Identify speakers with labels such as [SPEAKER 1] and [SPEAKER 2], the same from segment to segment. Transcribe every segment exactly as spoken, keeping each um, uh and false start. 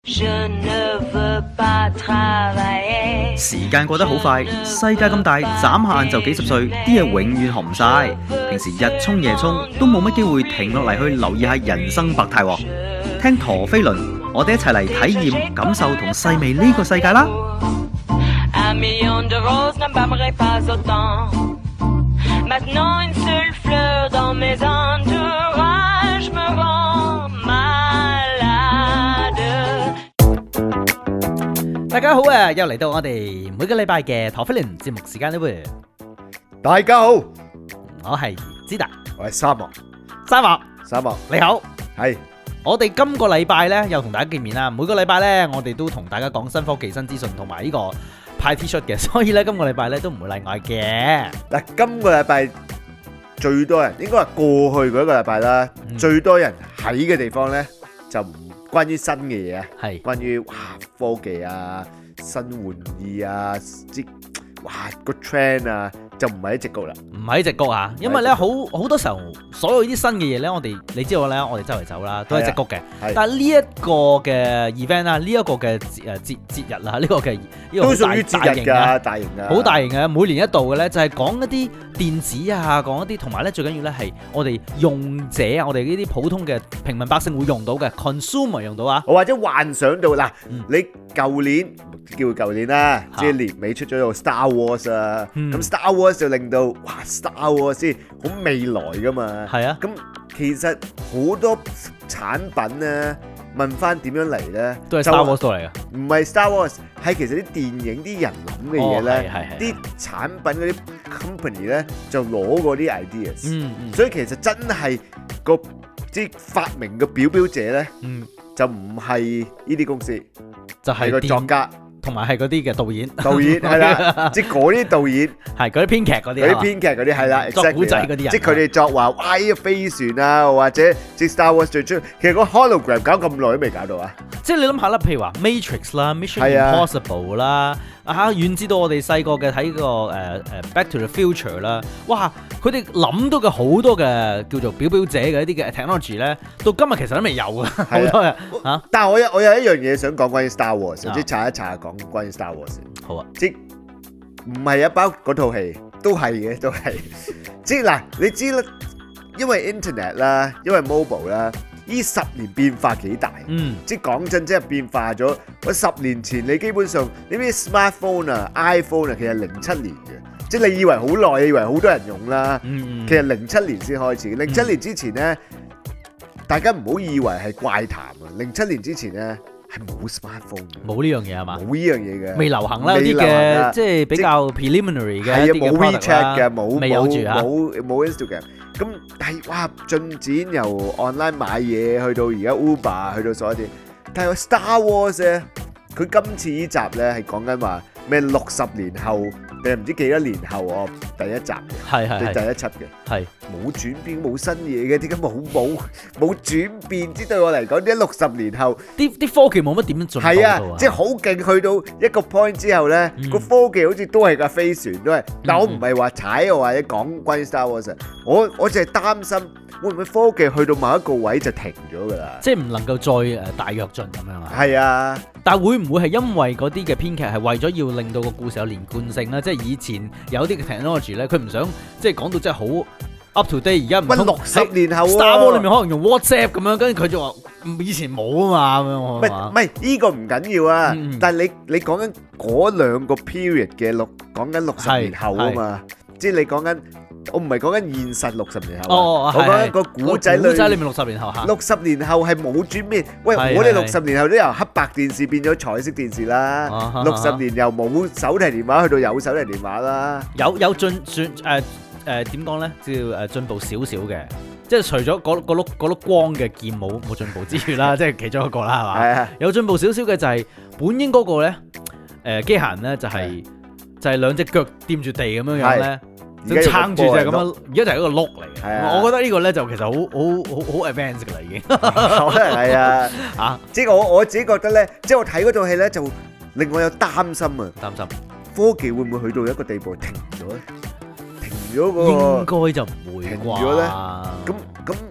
[SPEAKER 1] 時間過得好快，世界咁大，眨下眼就幾十歲，啲嘢永遠學唔晒。平時日沖夜沖，都冇乜機會停落嚟去留意下人生百態。聽陀飛輪，我哋一齊嚟體驗、感受同細味呢個世界啦！大家好啊！又嚟到我哋每個禮拜嘅陀飛輪節目時間啦喎！
[SPEAKER 2] 大家好，
[SPEAKER 1] 我係知達，
[SPEAKER 2] 我係沙漠，
[SPEAKER 1] 沙漠，
[SPEAKER 2] 沙漠
[SPEAKER 1] 你好，
[SPEAKER 2] 係
[SPEAKER 1] 我哋今個禮拜咧又同大家見面啦。每個禮拜咧，我哋都同大家講新科技、新資訊同埋呢個派 T 恤嘅，所以咧今個禮拜咧都唔會例外嘅。
[SPEAKER 2] 嗱，今個禮拜最多人，應該話過去嗰一個禮拜啦，嗯、最多人喺嘅地方咧就唔關於新嘅嘢啊，係關於哇科技啊、新玩意啊，即哇個 trend 啊，就唔係喺矽谷啦，
[SPEAKER 1] 唔係喺矽谷啊，因為咧好好多時候，所有啲新嘅嘢咧，我哋你知道咧，我哋周圍走啦，都喺矽谷嘅。但係呢一個嘅 event 啊，呢一個嘅誒節節日啦，呢個嘅呢個
[SPEAKER 2] 都屬於節日㗎，大型㗎，
[SPEAKER 1] 好大型嘅，每年一度嘅咧，就係講一啲電子啊，講一啲同埋咧最緊要咧係我哋用者啊，我哋呢啲普通嘅平民百姓會用到嘅 consumer 用到啊，
[SPEAKER 2] 或者幻想到嗱，你舊年叫舊年啦，即係年尾出咗個 Star Wars 啊，咁 Star Wars 就令到哇 Star Wars 先好未來㗎嘛，係啊，咁其實好多產品咧問翻點樣嚟咧，
[SPEAKER 1] 都係 Star Wars 嚟嘅，
[SPEAKER 2] 唔係 Star Wars，係其實啲電影啲人諗嘅嘢咧，啲產品嗰啲 company 咧就攞過啲 ideas，嗯嗯，所以其實真係個即係發明嘅表表者咧，嗯，就唔係呢啲公司，就係個作家。
[SPEAKER 1] 同埋係嗰啲嘅導演，
[SPEAKER 2] 導演係啦，即係嗰啲導演
[SPEAKER 1] 係嗰啲編劇嗰啲，
[SPEAKER 2] 嗰啲編劇嗰啲係啦，
[SPEAKER 1] 作古仔嗰啲人，
[SPEAKER 2] 即係佢哋作話，哇！呢個飛船啊，或者即係 Star Wars 最出，其實個 hologram 搞咁耐都未搞到啊！
[SPEAKER 1] 即係你諗下啦，譬如話 Matrix 啦、Mission Impossible 啦，啊遠至到我哋細個嘅睇個誒誒 Back to the Future 啦，哇！佢哋諗到嘅好多嘅叫做表表者嘅一啲嘅 technology 咧，到今日其實都未有啊，好多嘅嚇。
[SPEAKER 2] 但係我有我有一樣嘢想講關於 Star Wars，即係查一查講關於 Star Wars。
[SPEAKER 1] 好啊，
[SPEAKER 2] 即唔係一包嗰套戲，都係嘅，都係。即係嗱，你知啦，因為 Internet 啦，因為 mobile 啦，呢十年變化幾大。嗯。即係講真，即係變化咗。我十年前你基本上你啲 smartphone 啊、iPhone 啊，其實零七年嘅。即係你以為好耐，你以為好多人用啦。嗯。其實零七年先開始。零七年之前咧，大家唔好以為係怪談啊。零七年之前咧。係冇 smartphone，冇
[SPEAKER 1] 呢樣嘢係嘛？
[SPEAKER 2] 冇呢樣嘢嘅，
[SPEAKER 1] 未流行啦，有啲嘅即係比較 preliminary 嘅，
[SPEAKER 2] 係啊，冇 WeChat 嘅，冇
[SPEAKER 1] 未有住啊，
[SPEAKER 2] 冇冇 Instagram。咁但係哇，進展由 online 買嘢去到而家 Uber，去到所有啲。但係 Star Wars 咧，佢今次呢集咧係講緊話咩六十年後定係唔知幾多年後哦，第一集嘅，係係係第一輯嘅，係冇轉變冇新嘢嘅，點解冇冇冇轉變？之對我嚟講，啲六十年後
[SPEAKER 1] 啲啲科技冇乜點樣進步到啊！
[SPEAKER 2] 係啊，即係好勁，去到一個 point 之後咧，個科技好似都係架飛船都係。但我唔係話踩我或者講關於 Star Wars，我我淨係擔心會唔會科技去到某一個位就停咗㗎啦，
[SPEAKER 1] 即係唔能夠再誒大躍進咁樣啊！
[SPEAKER 2] 係啊，
[SPEAKER 1] 但係會唔會係因為嗰啲嘅編劇係為咗要令到個故事有連貫性咧？即係以前有啲嘅 technology 咧，佢唔想即係講到真係好 up to date。而家唔通
[SPEAKER 2] 六十年後
[SPEAKER 1] Star Wars 裏面可能用 WhatsApp 咁樣，跟住佢就話以前冇啊嘛咁樣。
[SPEAKER 2] 唔係唔係，呢個唔緊要啊！嗯、但係你你講緊嗰兩個 period 嘅六，講緊六十年後啊嘛，即係你講緊。我唔係講緊現實六十年後，哦、我講緊個古仔裏，古仔裏面六十年後嚇。六十年後係冇轉變。喂，是是是我哋六十年後都由黑白電視變咗彩色電視啦。六十、啊、年由冇手提電話去到有手提電話啦。有有進算誒誒點講咧？叫誒進步少少嘅，即係除咗嗰嗰碌嗰碌光嘅鍵冇冇進步之餘啦，即係其中一個啦，係嘛？係啊。有進步少少嘅就係本應嗰個咧誒機械人咧就係、是、就係、是、兩隻腳掂住地咁樣樣咧。就撐住就係咁樣，而家就係一個碌嚟嘅。啊、我覺得呢個咧就其實好好好好 advanced 㗎啦，已經。 可能係啊，啊，即係我我自己覺得咧，即係我睇嗰套戲咧，就令我有擔心啊。擔心科技會唔會去到一個地步停咗咧？停咗嗰個應該就唔會啩。停咗咧，咁咁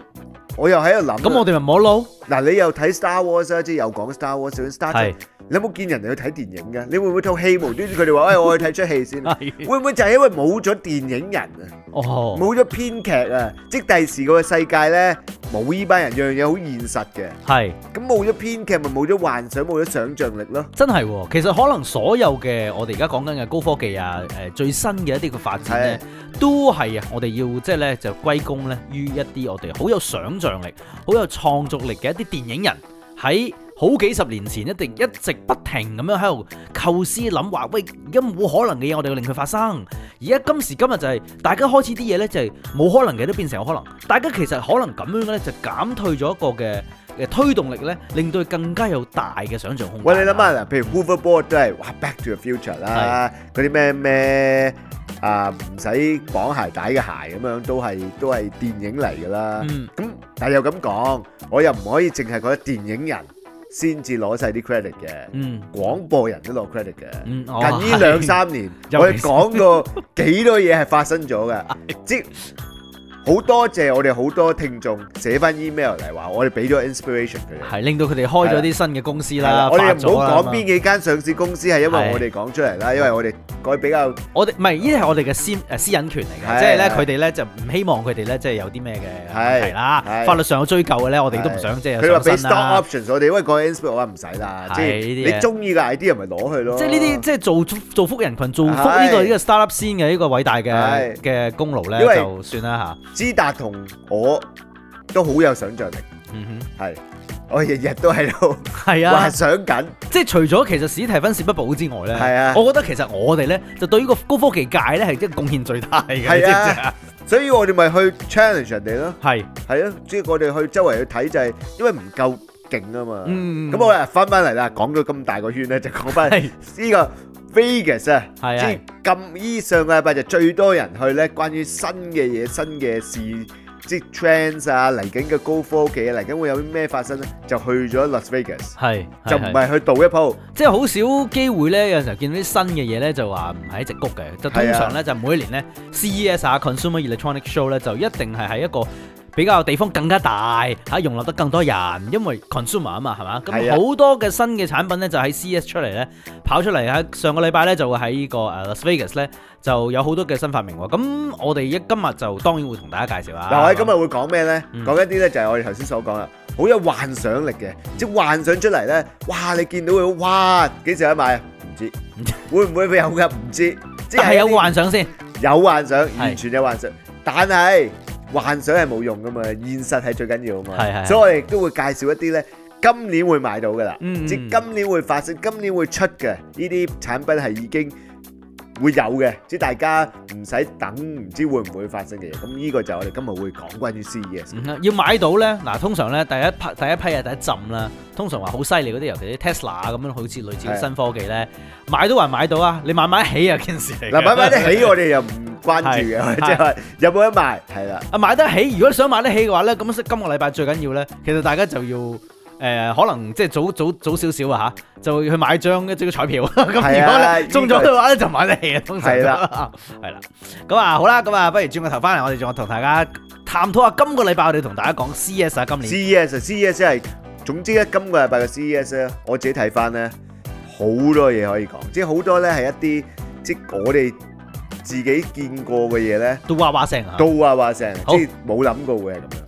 [SPEAKER 2] 我又喺度諗，
[SPEAKER 1] 咁我哋咪冇撈。
[SPEAKER 2] 嗱，你又睇 Star Wars 啊，即係又講 Star Wars，想 Star Trek，你有冇見人哋去睇電影㗎？你會唔會套戲無端端佢哋話，誒，我去睇出戲先？會唔會就係因為冇咗電影人啊？
[SPEAKER 1] 哦，
[SPEAKER 2] 冇咗編劇啊！即係第時個世界咧，冇依班人，樣樣嘢好現實嘅。係。咁冇咗編劇，咪冇咗幻想，冇咗想像力咯。
[SPEAKER 1] 真係喎，其實可能所有嘅我哋而家講緊嘅高科技啊，誒最新嘅一啲嘅發展咧，都係啊，我哋要即係咧就歸功咧於一啲我哋好有想像力、好有創造力嘅一啲電影人喺好幾十年前一定一直不停咁樣喺度構思諗話，喂，而家冇可能嘅嘢，我哋要令佢發生。而家今時今日就係、是、大家開始啲嘢咧，就係冇可能嘅都變成有可能。大家其實可能咁樣咧，就減退咗一個嘅嘅推動力咧，令到佢更加有大嘅想像空間。
[SPEAKER 2] 喂，你諗下嗱，譬如 Hoverboard 都係哇 Back to the Future 啦，嗰啲咩咩啊唔使綁鞋帶嘅鞋咁樣，都係都係電影嚟㗎啦。咁、嗯、但係又咁講，我又唔可以淨係覺得電影人先至攞晒啲 credit 嘅，嗯、廣播人都攞 credit 嘅。嗯哦、近呢兩三年，我哋講過幾多嘢係發生咗嘅，即好多謝我哋好多聽眾寫翻 email 嚟話，我哋俾咗 inspiration 佢哋，係令到佢哋開咗啲新嘅公司啦。我哋唔好講邊幾間上市公司係因為我哋講出嚟啦，因為我哋改比較，我哋唔係呢啲係我哋嘅私誒私隱權嚟嘅，即係咧佢哋咧就唔希望佢哋咧即係有啲咩嘅問題啦，法律上有追究嘅咧，我哋都唔想即係。佢話俾 stock options 我哋，因為講 inspiration 我話唔使啦，即係你中意嘅 idea 咪攞去咯。即係呢啲即係造造福人群、造福呢個呢個 startup 先嘅呢個偉大嘅嘅功勞咧，就算啦嚇。知達同我都好有想像力，嗯哼，係我日日都喺度係啊幻想緊，即係除咗其實史提芬史匹堡之外咧，係啊，我覺得其實我哋咧就對於個高科技界咧係即係貢獻最大嘅，係啊，所以我哋咪去 challenge 人哋咯，係係啊，即係我哋去周圍去睇就係因為唔夠勁啊嘛，嗯，咁我哋翻翻嚟啦，講咗咁大個圈咧，就講翻呢個。Vegas 啊，即係咁依上個禮拜就最多人去咧，關於新嘅嘢、新嘅事，即係 trends 啊，嚟緊嘅高科技啊，嚟緊會有啲咩發生咧？就去咗 Las Vegas，係就唔係去賭一鋪，即係好少機會咧。有時候見到啲新嘅嘢咧，就話唔係喺矽谷嘅，就通常咧就每一年咧 C E S 啊 Consumer Electronic Show 咧就一定係喺一個比較地方更加大嚇，容納得更多人，因為 consumer 啊嘛，係嘛？咁好多嘅新嘅產品咧就喺 C E S 出嚟咧，跑出嚟喺上個禮拜咧就會喺呢個誒 Las Vegas 咧就有好多嘅新發明喎。咁我哋一今日就當然會同大家介紹啦。嗱，我哋今日會講咩咧？講、嗯、一啲咧就係我哋頭先所講啦，好有幻想力嘅，即係幻想出嚟咧，哇！你見到佢，哇！幾時得買啊？唔知，會唔會有㗎？唔知，即係有幻想先，有幻想，完全有幻想，但係。幻想係冇用噶嘛，現實係最緊要啊嘛，係係係，所以我哋都會介紹一啲咧，今年會買到噶啦，嗯嗯，即係今年會發生、今年會出嘅呢啲產品係已經會有嘅，即係大家唔使等，唔知會唔會發生嘅嘢。咁呢個就我哋今日會講關於 C E S。嗯、要買到咧，嗱通常咧第一批第一批啊第一浸啦，通常話好犀利嗰啲，尤其啲 Tesla 咁樣，好似類似啲新科技咧，買到還買到啊，你買買得起啊件事嚟。嗱買買得起我哋又唔關注嘅，即係話有冇得賣係啦。啊買得起，如果想買得起嘅話咧，咁今個禮拜最緊要咧，其實大家就要誒、呃、可能即係早早早少少啊嚇，就去買張一張彩票。咁如果咧中咗嘅話咧，就買得起啊，通常係啦，係啦。咁啊好啦，咁啊不如轉個頭翻嚟，我哋仲同大家探討下今個禮拜我哋同大家講 C E S 啊，今年 C E S C E S 係總之咧，今個禮拜嘅 C E S 咧，我自己睇翻咧好多嘢可以講，即係好多咧係一啲即係我哋自己見過嘅嘢咧，都哇哇聲啊，都哇哇聲，即係冇諗過會係咁樣。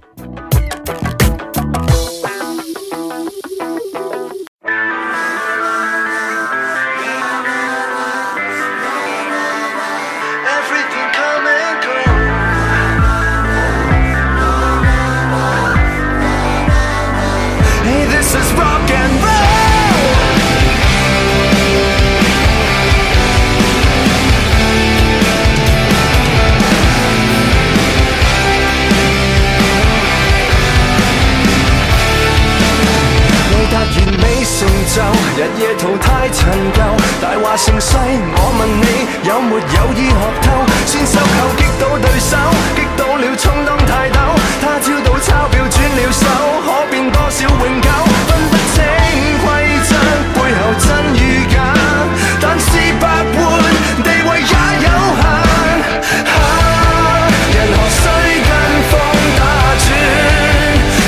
[SPEAKER 2] 日夜淘汰陳舊，大話盛世，我問你有沒有意學透？先收購擊倒對手，擊倒了充當泰斗，他招到鈔票轉了手，可變多少永久？分不清規則背後真與假，但是百換地位也有限。啊、人何須跟風打轉？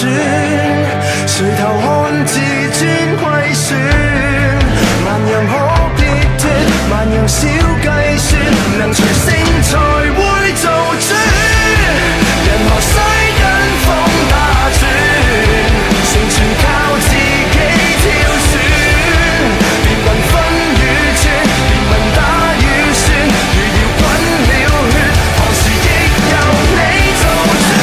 [SPEAKER 3] 垂頭看自尊虧損，萬樣可撇脱，萬樣少計算，能隨性才會做主。人何須跟風打轉，成全靠自己挑選，別問分與寸，別問打與算，如搖滾了血，何時亦由你做主。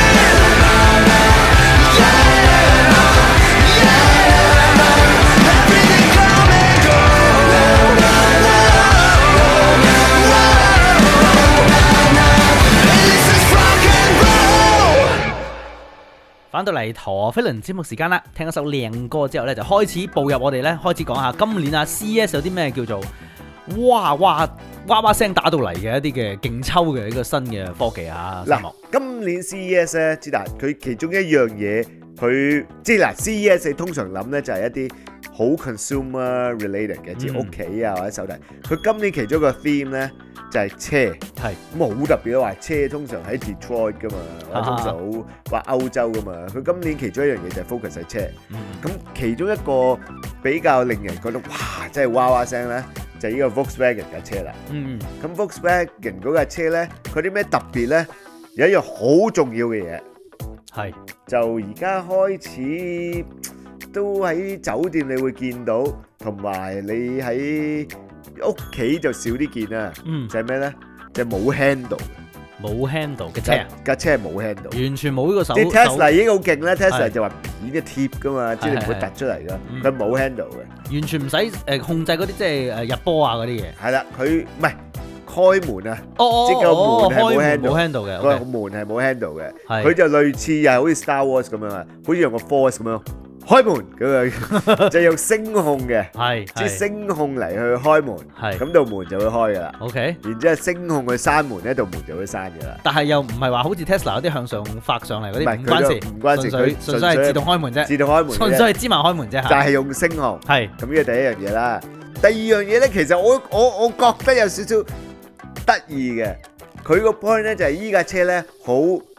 [SPEAKER 1] 翻到嚟陀飛輪節目時間啦，聽一首靚歌之後咧，就開始步入我哋咧，開始講下今年啊 C E S 有啲咩叫做哇哇哇哇聲打到嚟嘅一啲嘅勁抽嘅一個新嘅科技啊。
[SPEAKER 2] 嗱，今年 C E S 咧，之但佢其中一樣嘢，佢即係嗱 C E S 你通常諗咧就係一啲好 consumer related 嘅，即係屋企啊或者手提。佢今年其中一個 theme 咧就係車，係咁好特別咯。話車通常喺 Detroit 噶嘛，或者通常好話歐洲噶嘛。佢今年其中一樣嘢就係 focus 喺車。咁其中一個比較令人覺得哇，真係哇哇聲咧，就係呢個 Volkswagen 架車啦。嗯，咁 Volkswagen 嗰架車咧，佢啲咩特別咧？有一樣好重要嘅嘢，係就而家開始都喺酒店你會見到，同埋你喺屋企就少啲見啦。嗯，就係咩咧？就係冇 handle 嘅，冇 handle 嘅車，架車係冇 handle，完全冇呢個手。即係 Tesla 已經好勁啦 ，Tesla 就話扁嘅貼噶嘛，即係你唔會突出嚟噶。佢冇 handle 嘅，完全唔使誒控制嗰啲即係誒入波啊嗰啲嘢。係啦，佢唔係開門啊，即係個門係冇 handle 嘅，個門係冇 handle嘅。佢就類似又係好似 Star Wars 咁樣啊，好似用個 Force 咁樣。開門咁樣就用聲控嘅，係即係聲控嚟去開門，係咁道門就會開噶啦。OK，然之後聲控去閂門，呢道門就會閂噶啦。但係又唔係話好似 Tesla 嗰啲向上發上嚟嗰啲，唔關事，唔關事，佢純粹係自動開門啫，自動開門，純粹係芝麻開門啫。就係用聲控，係咁呢個第一樣嘢啦。第二樣嘢咧，其實我我我覺得有少少得意嘅，佢個 point 咧就係依架車咧好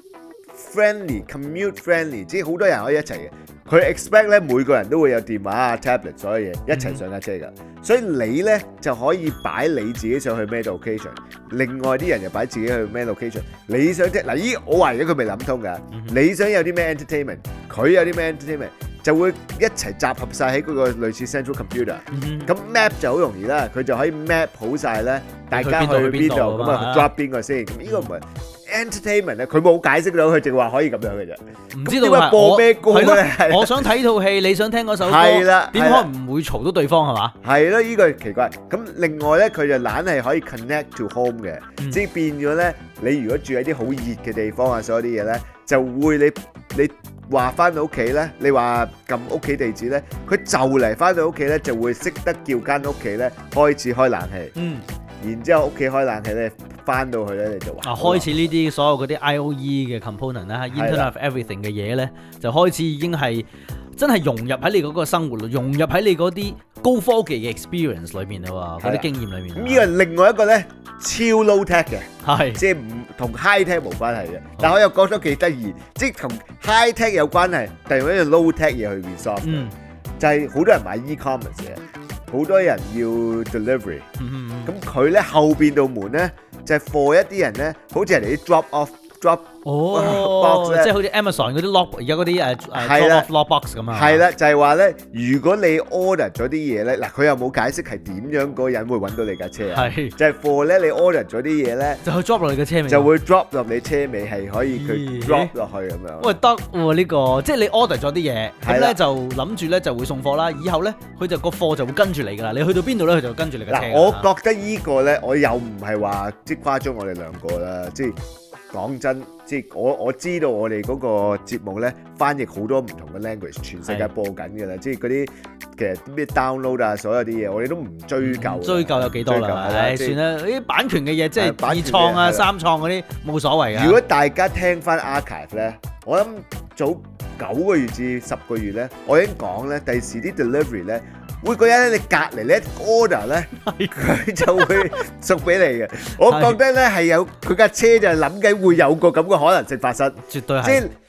[SPEAKER 2] friendly，commute friendly，即係好多人可以一齊嘅。佢 expect 咧每個人都會有電話啊、tablet 所有嘢一齊上架車㗎，嗯、所以你咧就可以擺你自己上去咩 location， 另外啲人又擺自己去咩 location。你想即嗱依我話而家佢未諗通㗎，嗯、你想有啲咩 entertainment， 佢有啲咩 entertainment， 就會一齊集合晒喺嗰個類似 central computer。咁 map 就好容易啦，佢就可以 map 好晒咧，大家去邊度咁啊 drop 邊個先。咁呢個唔係。entertainment 咧，佢冇解釋到，佢淨話可以咁樣嘅啫。唔知道點解播咩歌咧？我想睇套戲，你想聽嗰首歌，係啦，點可能唔會嘈到對方係嘛？係咯，呢個係奇怪。咁另外咧，佢就懶係可以 connect to home 嘅，即係變咗咧，你如果住喺啲好熱嘅地方啊，所有啲嘢咧，就會你你話翻到屋企咧，你話撳屋企地址咧，佢就嚟翻到屋企咧，就會識得叫間屋企咧開始開冷氣。嗯。然之後屋企開冷氣咧，翻到去咧你就話啊，開始呢啲所有嗰啲 I O E 嘅 component 啦 ，Internet of Everything 嘅嘢咧，就開始已經係真係融入喺你嗰個生活，融入喺你嗰啲高科技嘅 experience 裏面啦，嗰啲經驗裏面。咁呢個另外一個咧超 low tech 嘅，係即係唔同 high tech 冇關係嘅。但係我又覺得幾得意，即係同 high tech 有關係，但係用一樣 low tech 嘢去 resolve 嘅，就係好多人買 e-commerce 嘅。好多人要 delivery，咁佢咧後邊道門咧就係 for 一啲人咧，好似人哋啲 drop off drop 哦，即係好似 Amazon 嗰啲 lock 而家嗰啲誒誒 drop off lock box 咁啊。係啦，就係話咧，如果你 order 咗啲嘢咧，嗱佢又冇解釋係點樣嗰個人會揾到你架車啊？係就係 for 咧，你 order 咗啲嘢咧，就去 drop 落你嘅車尾，就會 drop 落你車尾，係可以佢 drop 落去咁樣。喂，得喎呢個，即係你 order 咗啲嘢，咁咧就諗住咧就會送貨啦。以後咧佢就個貨就會跟住你㗎啦。你去到邊度咧，佢就跟住你架車。嗱，我覺得依個咧，我又唔係話即係誇張我哋兩個啦，即係。講真，即係我我知道我哋嗰個節目咧，翻譯好多唔同嘅 language， 全世界播緊嘅啦。即係嗰啲其實咩 download 啊，所有啲嘢，我哋都唔追究。追究有幾多啦？唉，算啦，啲版權嘅嘢即係二創啊、三創嗰啲冇所謂嘅。如果大家聽翻 archive 咧，我諗早九個月至十個月咧，我已經講咧，第時啲 delivery 咧。每個人咧，你隔離咧 order 咧，佢就會送俾你嘅。我覺得咧係有佢架車就係諗緊會有個咁嘅可能性發生。絕對係。即係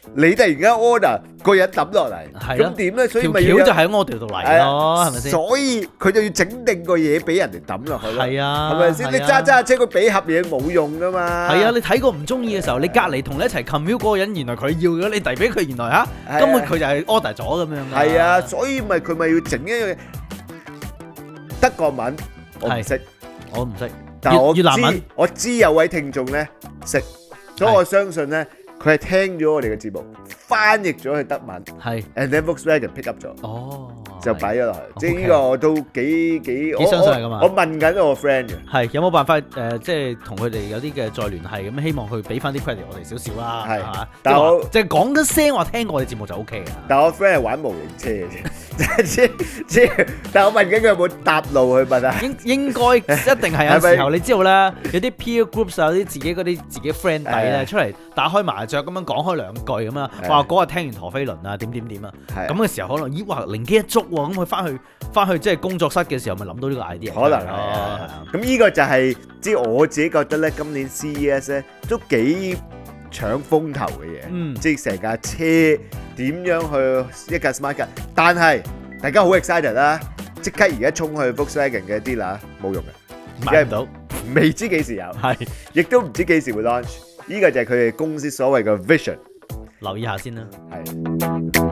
[SPEAKER 2] 你突然間 order 個人抌落嚟，咁點咧？所以咪
[SPEAKER 1] 條橋就喺我哋度嚟咯，係咪先？
[SPEAKER 2] 所以佢就要整定個嘢俾人哋抌落去咯。
[SPEAKER 1] 係啊，
[SPEAKER 2] 係咪先？你揸揸車佢俾盒嘢冇用噶嘛？
[SPEAKER 1] 係啊，你睇過唔中意嘅時候，你隔離同你一齊 commute 嗰個人，原來佢要咗，你遞俾佢，原來嚇根本佢就係 order 咗咁樣㗎。
[SPEAKER 2] 係啊，所以咪佢咪要整一樣嘢。德國文我唔識，
[SPEAKER 1] 我唔識，
[SPEAKER 2] 但係我
[SPEAKER 1] 越南文
[SPEAKER 2] 知我知有位聽眾咧識，所以我相信咧佢係聽咗我哋嘅節目，翻譯咗去德文，
[SPEAKER 1] 係
[SPEAKER 2] ，and then Volkswagen pick up 咗，
[SPEAKER 1] 哦，
[SPEAKER 2] 就擺咗落去，即係呢個我都幾幾
[SPEAKER 1] 幾相信㗎嘛。
[SPEAKER 2] 我問緊我 friend 嘅，
[SPEAKER 1] 係有冇辦法誒，即係同佢哋有啲嘅再聯繫咁，希望佢俾翻啲 credit 我哋少少啦，係嘛？但係我即係講一聲話聽我哋節目就 O K 嘅。
[SPEAKER 2] 但係我 friend 係玩模型車嘅啫，即係即係，但係我問緊佢有冇搭路去問啊？
[SPEAKER 1] 應應該一定係有時候你知道啦，有啲 peer groups 啊，有啲自己嗰啲自己 friend 底咧出嚟打開麻雀咁樣講開兩句咁啊，話嗰日聽完陀飛輪啊點點點啊，咁嘅時候可能咦哇靈機一觸喎，咁佢翻去翻去即係工作室嘅時候咪諗到呢個 idea。
[SPEAKER 2] 可能係啊，咁呢個就係即係我自己覺得咧，今年 C E S 咧都幾搶風頭嘅嘢，嗯、即係成架車點樣去一架 smart car， 但係大家好 excited 啦，即刻而家衝去 Volkswagen 嘅 dealer 冇用嘅，
[SPEAKER 1] 買唔到，
[SPEAKER 2] 未知幾時有，
[SPEAKER 1] 係，
[SPEAKER 2] 亦都唔知幾時會 launch， 呢個就係佢哋公司所謂嘅 vision，
[SPEAKER 1] 留意下先啦。
[SPEAKER 2] 係。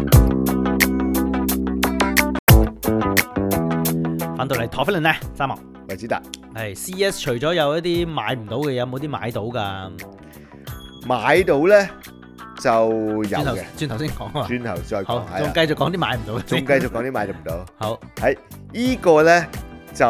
[SPEAKER 1] 翻到嚟陀飛輪咧，三毛
[SPEAKER 2] 維斯達
[SPEAKER 1] 係 C E S 除咗有一啲買唔到嘅，有冇啲買到㗎？
[SPEAKER 2] 買到咧就有嘅，
[SPEAKER 1] 轉頭先講啊，
[SPEAKER 2] 轉頭再講，
[SPEAKER 1] 仲繼續講啲買唔到嘅，
[SPEAKER 2] 仲繼續講啲買唔到。
[SPEAKER 1] 好，
[SPEAKER 2] 係依個咧就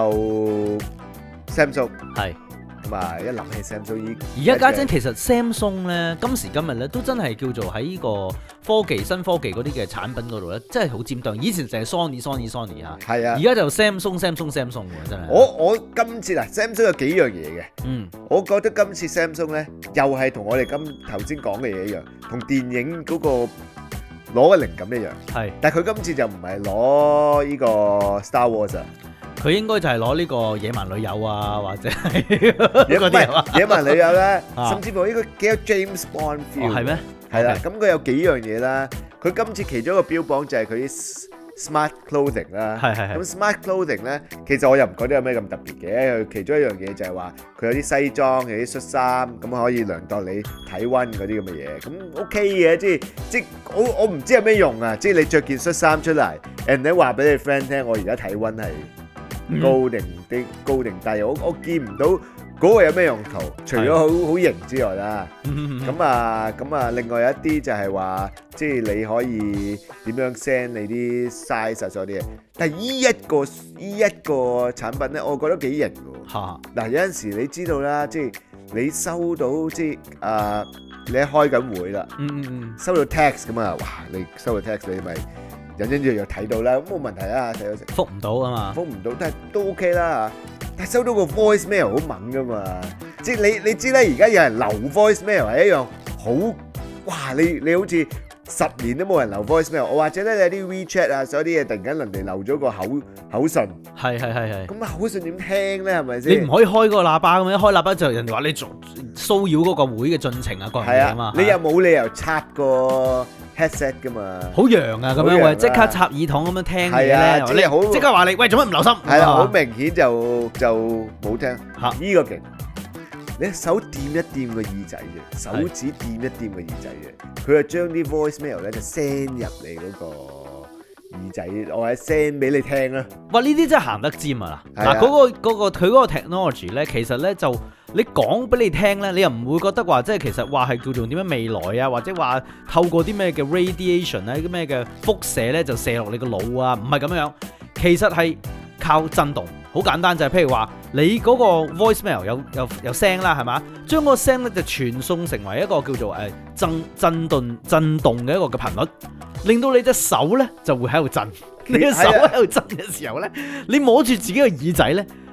[SPEAKER 2] Samsung
[SPEAKER 1] 係。
[SPEAKER 2] 咁啊！一諗起 Samsung 依
[SPEAKER 1] 而家家陣其實 Samsung 咧，今時今日咧都真係叫做喺呢個科技新科技嗰啲嘅產品嗰度咧，真係好佔當。以前成係 Sony Sony Sony 嚇，係啊，而家就 Samsung Samsung Samsung 喎，真係。我
[SPEAKER 2] 我今次嗱 Samsung 有幾樣嘢嘅，嗯，我覺得今次 Samsung 咧又係同我哋今頭先講嘅嘢一樣，同電影嗰個攞嘅靈感一樣，係。但係佢今次就唔係攞呢個 Star Wars 啊。
[SPEAKER 1] 佢應該就係攞呢個野蠻女友啊，或者係嗰啲
[SPEAKER 2] 野蠻女友咧，甚至乎呢個幾有 James Bond feel。
[SPEAKER 1] 係咩？
[SPEAKER 2] 係啦，咁佢有幾樣嘢啦。佢今次其中一個標榜就係佢啲 smart clothing 啦。係係係。咁 smart clothing 咧，其實我又唔覺得有咩咁特別嘅。其中一樣嘢就係話佢有啲西裝，有啲恤衫，咁可以量度你體温嗰啲咁嘅嘢。咁 OK 嘅，即係即係我我唔知有咩用啊。即係你著件恤衫出嚟 ，and 你話俾你 friend 聽，我而家體温係高定低高定低，我我見唔到嗰個有咩用途，除咗好好型之外啦。咁啊咁啊，另外一啲就係話，即係你可以點樣 send 你啲 size 嗰啲嘢。但係依一個依一個產品咧，我覺得幾型㗎。嚇！嗱，有陣時你知道啦，即係你收到即係啊，你開緊會啦，嗯嗯嗯，收到 text 咁啊，哇！你收到 text 你咪〜隱隱約約睇到啦，咁冇問題啊，睇到食。
[SPEAKER 1] 覆唔到啊嘛，
[SPEAKER 2] 覆唔到，但係都 OK 啦嚇。但係收到個 voice mail 好猛噶嘛，即係你你知咧，而家有人留 voice mail 係一樣好，哇！你你好似十年都冇人留 voice mail，我或者咧有啲 WeChat 啊，所有啲嘢突然間人哋留咗個口口信，
[SPEAKER 1] 係係係係。咁
[SPEAKER 2] 口信點聽咧？係咪先？
[SPEAKER 1] 你唔可以開嗰個喇叭咁樣，一開喇叭就人哋話你做騷擾嗰個會嘅進程啊，各樣嘢啊嘛。
[SPEAKER 2] 你又冇理由插個 headset 噶嘛，
[SPEAKER 1] 好揚啊咁樣，喂，即刻插耳筒咁樣聽嘢咧，
[SPEAKER 2] 即係好
[SPEAKER 1] 即刻話你喂做乜唔留心？
[SPEAKER 2] 係啦，好明顯就就冇聽嚇，呢個勁，你手掂一掂個耳仔嘅，手指掂一掂個耳仔嘅，佢就將啲 voice mail 咧就 send 入你嗰個耳仔，我係 send 俾你聽啦。
[SPEAKER 1] 哇！呢啲真係行得尖啊！嗱，嗰個嗰個佢嗰個 technology 咧，其實咧就。你講俾你聽咧，你又唔會覺得話即係其實話係叫做點樣未來啊，或者話透過啲咩嘅 radiation 咧，啲咩嘅輻射咧就射落你個腦啊，唔係咁樣，其實係靠震動，好簡單就係、是、譬如話你嗰個 voicemail 有有有聲啦，係嘛？將嗰個聲咧就傳送成為一個叫做誒震震動震動嘅一個嘅頻率，令到你隻手咧就會喺度震，你隻手喺度震嘅時候咧，你摸住自己嘅耳仔咧。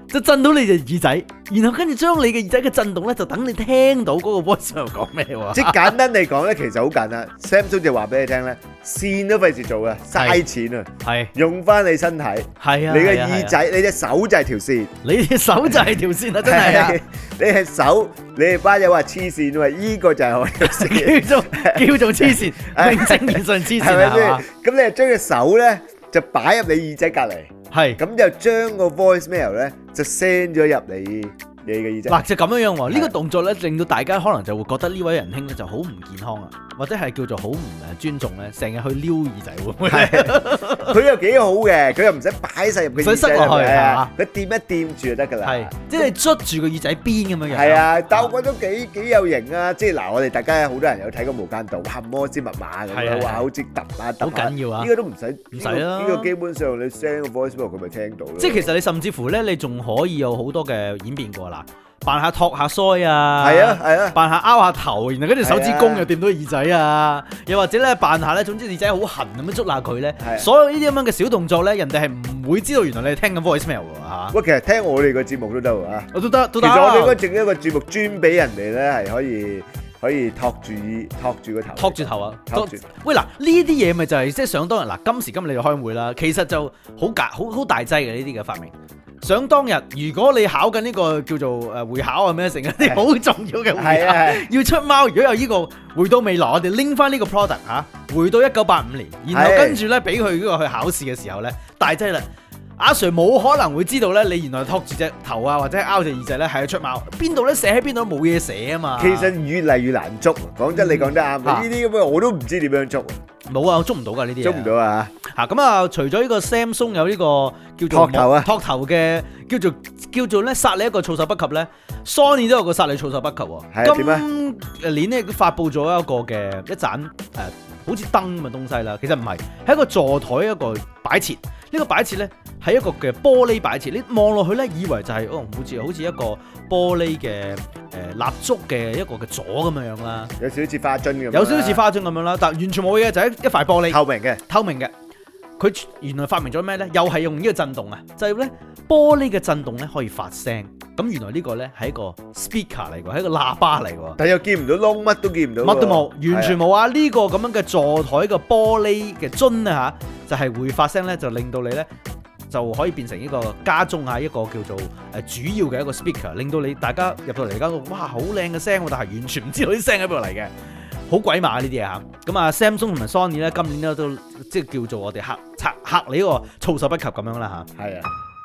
[SPEAKER 1] 就震到你隻耳仔，然後跟住將你嘅耳仔嘅震動咧，就等你聽到嗰個 voice 講咩喎？
[SPEAKER 2] 即係簡單嚟講咧，其實好簡單。Samsung 就話俾你聽咧，線都費事做啊，嘥錢啊，
[SPEAKER 1] 係
[SPEAKER 2] 用翻你身體，係
[SPEAKER 1] 啊，
[SPEAKER 2] 你嘅耳仔，你隻手就係條線，
[SPEAKER 1] 你隻手就係條線啊，真係啊！
[SPEAKER 2] 你係手，你哋班友話黐線喎，依個就係我條線，
[SPEAKER 1] 叫做叫做黐線，名正言順黐線係嘛？
[SPEAKER 2] 咁你就將隻手咧就擺入你耳仔隔離。係，咁就將個 voicemail 咧就 send 咗入你你嘅耳仔。嗱，就咁樣樣喎，呢個動作咧令到大家可能就會覺得呢位仁兄咧就好唔健康啊，或者係叫做好唔誒尊重咧，成日去撩耳仔會唔會？係，佢又幾好嘅，佢又唔使擺曬入個耳仔入去啊，佢掂一掂住就得㗎啦。係，即係捽住個耳仔邊咁樣樣。係啊，但我覺得幾幾有型啊！即係嗱，我哋大家好多人有睇過《無間道》，哇，摩斯密碼咁樣，哇，好似揼啊揼啊，好緊要啊！呢個都唔使唔使啦，呢個基本上你 send 個 voicemail 佢咪聽到咯。即係其實你甚至乎咧，你仲可以有好多嘅演變過啦。扮下托下腮啊，係啊係啊，扮下拗下頭，然後跟住手指公又掂到耳仔啊，又或者咧扮下咧，總之耳仔好痕咁樣捉下佢咧，所有呢啲咁樣嘅小動作咧，人哋係唔會知道原來你係聽緊 voicemail 㗎嚇。喂，其實聽我哋個節目都得喎嚇，我都得都得。其實我哋應該整一個節目專俾人哋咧，係可以可以托住托住個頭，托住頭啊，托住。喂嗱，呢啲嘢咪就係即係想當日嗱，今時今日你開會啦，其實就好大好好大劑嘅呢啲嘅發明。想當日，如果你考緊呢個叫做誒會考啊咩成一啲好重要嘅會考，要出貓，如果有呢個回到未來，我哋拎翻呢個 product 嚇，回到一九八五年，然後跟住咧俾佢呢個去考試嘅時候咧，大劑啦，阿 Sir 冇可能會知道咧，你原來托住隻頭啊，或者拗隻耳仔咧係出貓，邊度咧寫喺邊度都冇嘢寫啊嘛。其實越嚟越難捉，講真你講得啱，呢啲咁嘅我都唔知點樣捉。冇啊，捉唔到㗎呢啲，捉唔到啊！嚇咁啊，除咗呢個 Samsung 有呢個叫做托頭啊，托頭嘅叫做叫做咧殺你一個措手不及咧 ，Sony 都有個殺你措手不及喎。係點啊？今年咧發布咗一個嘅一盞誒、呃，好似燈咁嘅東西啦。其實唔係，係一個座台一個擺設。呢、這個擺設咧係一個嘅玻璃擺設，你望落去咧以為就係、是、哦，好似好似一個玻璃嘅誒蠟燭嘅一個嘅座咁樣樣啦，有少少似花樽咁，有少少似花樽咁樣啦，但完全冇嘢，就係、是、一塊玻璃，透明嘅，透明嘅。佢原來發明咗咩咧？又係用呢個震動啊，就係、是、咧玻璃嘅震動咧可以發聲。咁原來呢個咧係一個 speaker 嚟㗎，係一個喇叭嚟㗎。但又見唔到窿，乜都見唔到，乜都冇，完全冇啊！呢、這個咁樣嘅座台嘅玻璃嘅樽啊嚇，就係、是、會發聲咧，就令到你咧就可以變成一個家中啊一個叫做誒主要嘅一個 speaker， 令到你大家入到嚟間屋，哇好靚嘅聲，但係完全唔知道啲聲喺邊度嚟嘅。好鬼馬呢啲嘢嚇，咁啊 Samsung 同埋 Sony 咧今年咧都即係叫做我哋嚇嚇嚇你呢個措手不及咁樣啦嚇。係啊。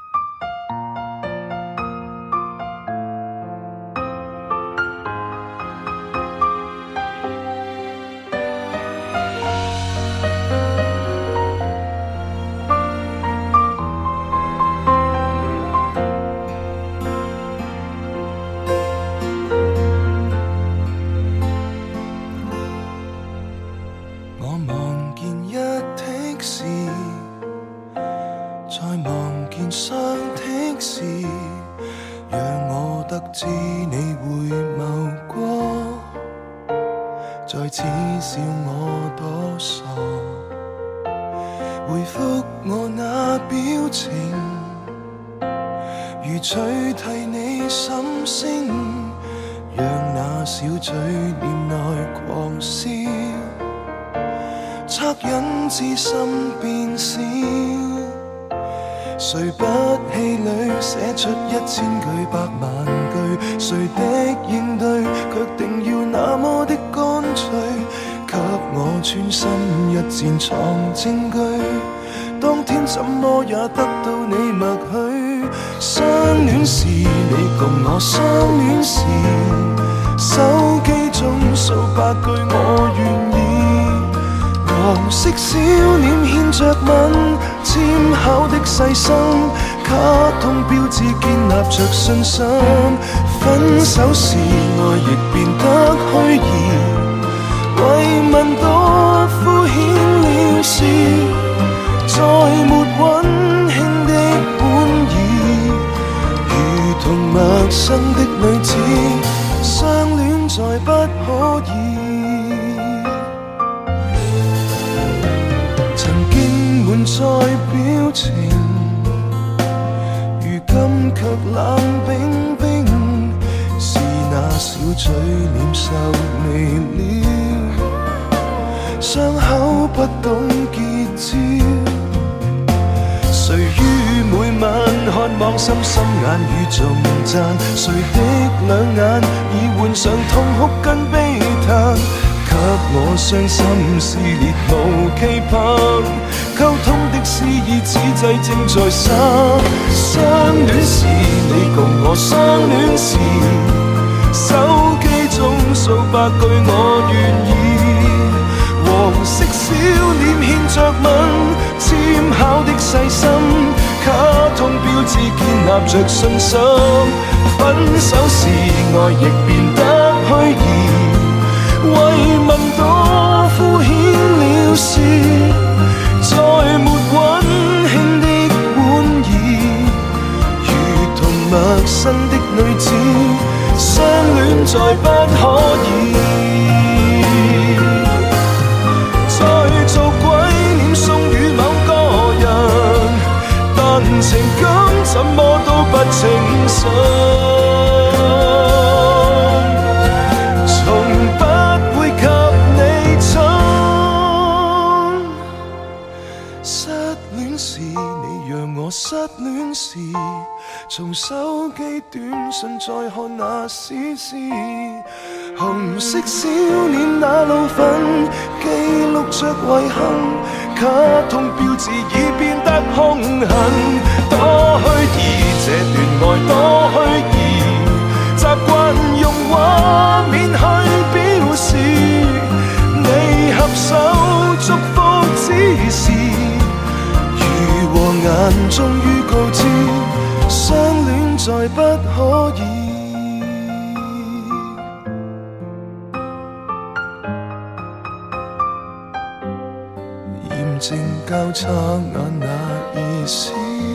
[SPEAKER 2] 誰不氣餒寫出一千句百萬句，誰的應對卻定要那麼的乾脆，給我穿心一箭藏證據，當天怎麼也得到你默許，相戀時你共我相戀時，手機中數百句我願意，黃色小臉牽着吻，簽考的細心，卡通標誌建立着信心。分手時愛亦變得虛擬，慰問多敷衍了事，再沒溫馨的本意，如同陌生的女子，相戀再不可以。在表情，如今
[SPEAKER 3] 卻冷冰冰，是那小嘴臉受微了，傷口不懂結焦。誰於每晚看望心心眼與重讚，誰的兩眼已換上痛哭跟悲嘆，給我傷心撕裂無期盼，溝通的詩意此際正在散。相戀時你共我相戀時，手機中數百句我願意，黃色小臉牽着吻，簽考的細心，卡通標誌建立着信心。分手時愛亦變得虛擬，為問多敷衍了事，再沒溫馨的玩意，如同陌生的女子，相戀再不可以。再做鬼臉送予某個人，但情感怎麼都不稱心，從不會給你親。失戀時你讓我失戀時，從手機短信再看那絲絲，紅色小臉那路粉記錄着遺憾，卡通標誌已變得兇狠。多虛擬這段愛多虛擬，習慣用畫面去表示，你合手祝福之時，如和眼終於告知，相戀再不可以。驗證交叉眼那意思，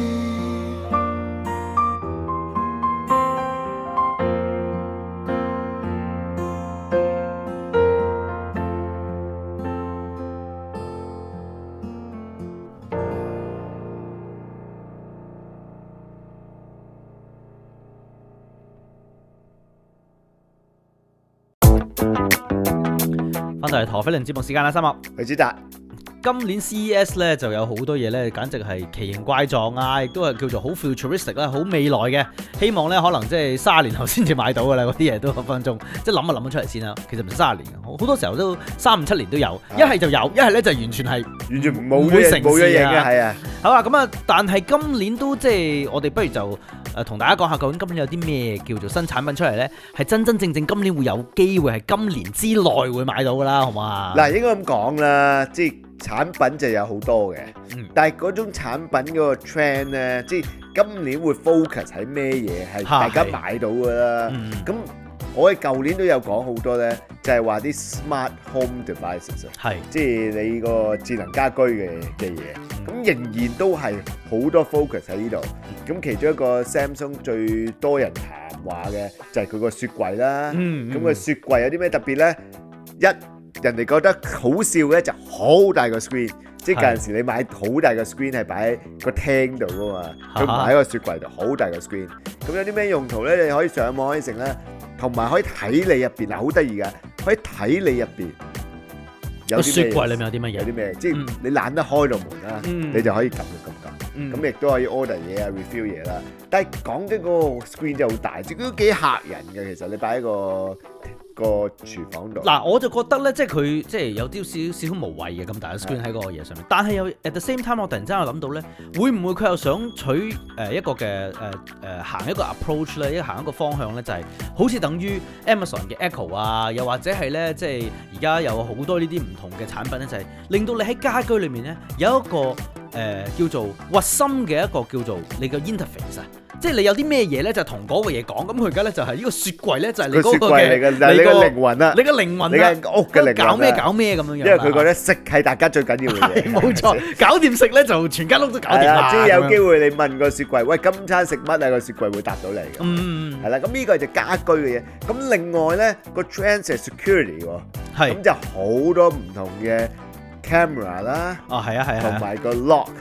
[SPEAKER 1] 翻嚟陀飛輪節目時間啦，三木。
[SPEAKER 2] 許子達。
[SPEAKER 1] 今年 C E S 咧就有好多嘢咧，簡直係奇形怪狀啊！亦都係叫做好 futuristic 啦，好未來嘅。希望咧可能即係卅年後先至買到㗎啦，嗰啲嘢都分分鐘即係諗啊諗咗出嚟先啦。其實唔係卅年，好多時候都三五七年都有，一係就有，一係咧就完全係
[SPEAKER 2] 完全冇會成事啊！係啊，
[SPEAKER 1] 好啦，咁啊，但係今年都即係我哋不如就誒同大家講下，究竟今年有啲咩叫做新產品出嚟咧？係真真正正今年會有機會係今年之內會買到㗎啦，好嘛？
[SPEAKER 2] 嗱，應該咁講啦，即係。產品就有好多嘅，嗯、但係嗰種產品嗰個 trend 咧，即係今年會 focus 喺咩嘢係大家買到㗎啦。咁、嗯、我哋舊年都有講好多咧，就係話啲 smart home devices 啊，即係你個智能家居嘅嘅嘢。咁、嗯、仍然都係好多 focus 喺呢度。咁、嗯、其中一個 Samsung 最多人談話嘅就係佢個雪櫃啦。咁、嗯、個、嗯、雪櫃有啲咩特別咧？一人哋覺得好笑嘅就好大個 screen， 即係近時你買好大個 screen 係擺喺個廳度噶嘛，佢唔係喺個雪櫃度，好大個 screen。咁有啲咩用途咧？你可以上網可以成啦，同埋可以睇你入邊嗱，好得意噶，可以睇你入邊有啲
[SPEAKER 1] 雪櫃裏面有啲乜嘢？
[SPEAKER 2] 有啲咩？即係你懶得開到門啦，嗯、你就可以撳一撳撳，咁亦都可以 order 嘢啊 ，refill 嘢啦。但係講緊嗰個 screen 真係好大，即係都幾嚇人嘅。其實你擺喺個個廚房度
[SPEAKER 1] 嗱，我就覺得咧，即係佢即係有啲少少無謂嘅咁大個 screen 喺嗰個嘢上面，但係又 at the same time，我突然之間又諗到咧，會唔會佢又想取誒一個嘅誒誒行一個 approach 咧，一行一個方向咧，就係、是、好似等於 Amazon 嘅 Echo 啊，又或者係咧，即係而家有好多呢啲唔同嘅產品咧，就係、是、令到你喺家居裏面咧有一個誒、呃、叫做核心嘅一個叫做你嘅 interface 啊。即係你有啲咩嘢咧，就同嗰個嘢講。咁佢而家咧就係呢個雪櫃咧，就係你嗰個嘅
[SPEAKER 2] 你個靈魂啦，
[SPEAKER 1] 你個靈魂啦，
[SPEAKER 2] 你間屋嘅靈魂。
[SPEAKER 1] 搞咩搞咩咁樣樣。
[SPEAKER 2] 因為佢覺得食係大家最緊要嘅嘢。
[SPEAKER 1] 冇錯，搞掂食咧就全間屋都搞掂啦。
[SPEAKER 2] 即係有機會你問個雪櫃，喂，今餐食乜啊？個雪櫃會答到你。嗯，係啦。咁呢個就家居嘅嘢。咁另外咧個 trend 係 security 喎。係。咁就好多唔同嘅 camera 啦。
[SPEAKER 1] 哦，係啊，係啊。
[SPEAKER 2] 同埋個 lock。